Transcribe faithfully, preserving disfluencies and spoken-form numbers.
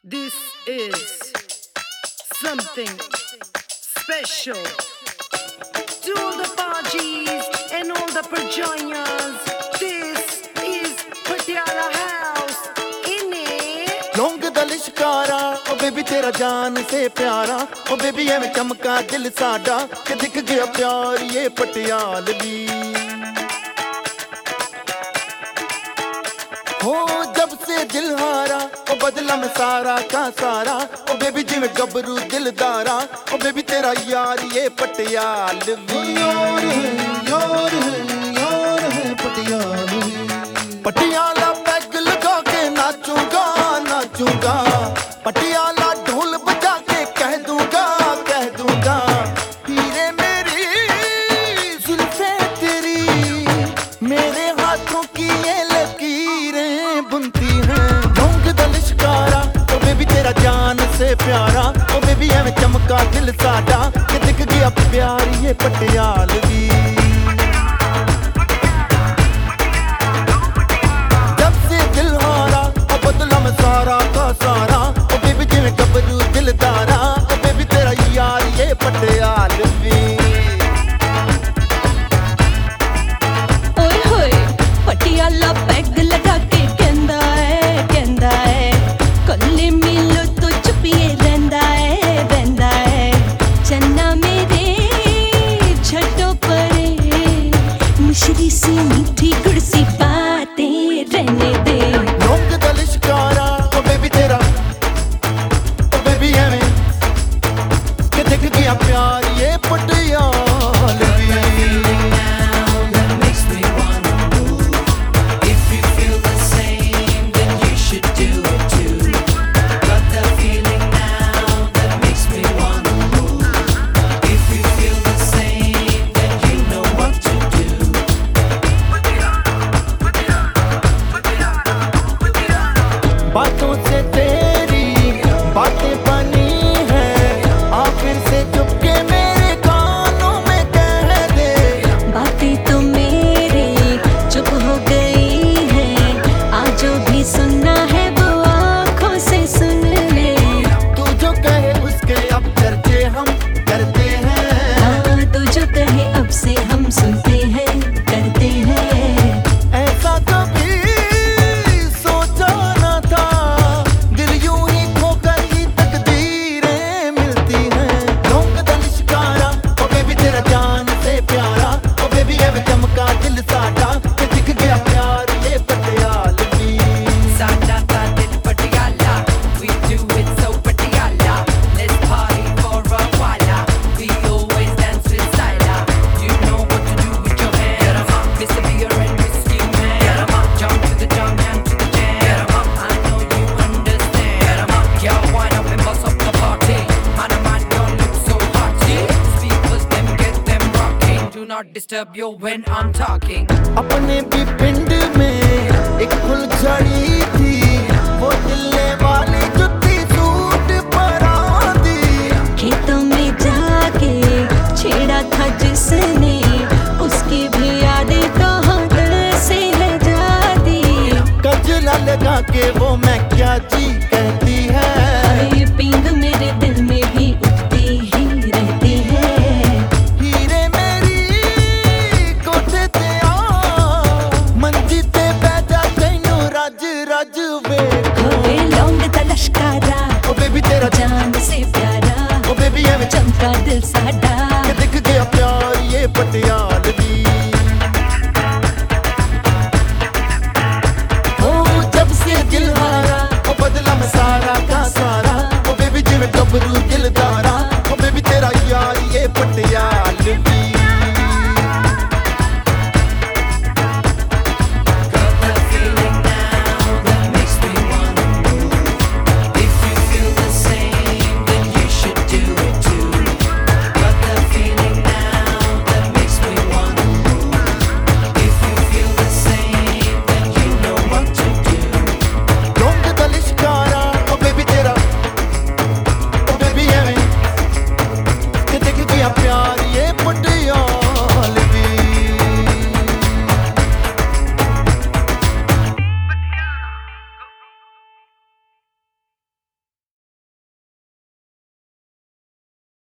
This is something special to all the parties and all the Parjayas. This is Patiala House. In it, लौंग दा लिशकारा ओ baby तेरा जान से प्यारा ओ baby एवें चमका दिल साडा कि दिख गया प्यार ये पटियालवी हो जब से दिल हारा ओ बदला में सारा का सारा ओ बेबी जिवें गबरू दिलदारा ओ बेबी तेरा यार ये पटियालवी यार है यार है यार है पटियालवी पटियाला पैग लगा के नाचूंगा नाचूंगा पटियाला ढोल बजा के कह दूंगा कह दूंगा हीरे मेरी जुल्फे तेरी मेरे हाथों की ये लकीरें बुनती हैं लौंग दा लिशकारा ओ बेबी तेरा जान से प्यारा ओ बेबी एवें चमका दिल साडा कि दिख गया प्यार ये पटियालवी सारा का सारा ओ बेबी जिवें गबरू दिलदारा ओ बेबी तेरा यार ये पटियालवी ओए होए पटियाला पैग लगा के कहंदा है कहंदा है कल्ले मिलो तो चुपिए रहंदा है रहंदा है चन्ना मेरे छटो परे मिश्री सी मीठी गुड़ सी बातें रहने दे लौंग दा लिशकारा ओ बेबी तेरा ओ बेबी एवें कि दिख गया प्यार ये पटियालवी बातों से तेरी बातें बनी है आखिर से चुपके मेरे कानों में कह दे बातें तो मेरी चुप हो गई है आज जो भी सुनना है वो आँखों से सुन ले तू जो कहे उसके अब चर्चे हम करते हैं हाँ तू जो कहे अब से हम सुनते हैं करते हैं ऐसा कभी सोचा न था दिल यूं ही खोकर ही तकदीरें मिलती हैं लौंग दा लिशकारा ओ बेबी तेरा जान से प्यारा ओ बेबी एवें चमका दिल साडा कि दिख गया प्यार ये Patialvi Sada da dil Patiala, we do it so Patiala. Let's party for a while. We always dance with Styla. You know what to do with your hands. Mister Beer and Whiskey Man. Jump to the jump and to the jam. I know you understand. Girl, wind up and bust up the party. Man, oh man, don't look so haughty. Speakers, them get them rocking. Do not disturb you when I'm talking. अपने भी पिंड में एक फुलझड़ी थी वो दिल्ले वाली जुत्ती सूट परा दी खेतों में जाके छेड़ा था जिसने उसकी भी यादें तो दिल से ले जाती गजला लगा के वो मैं क्या जी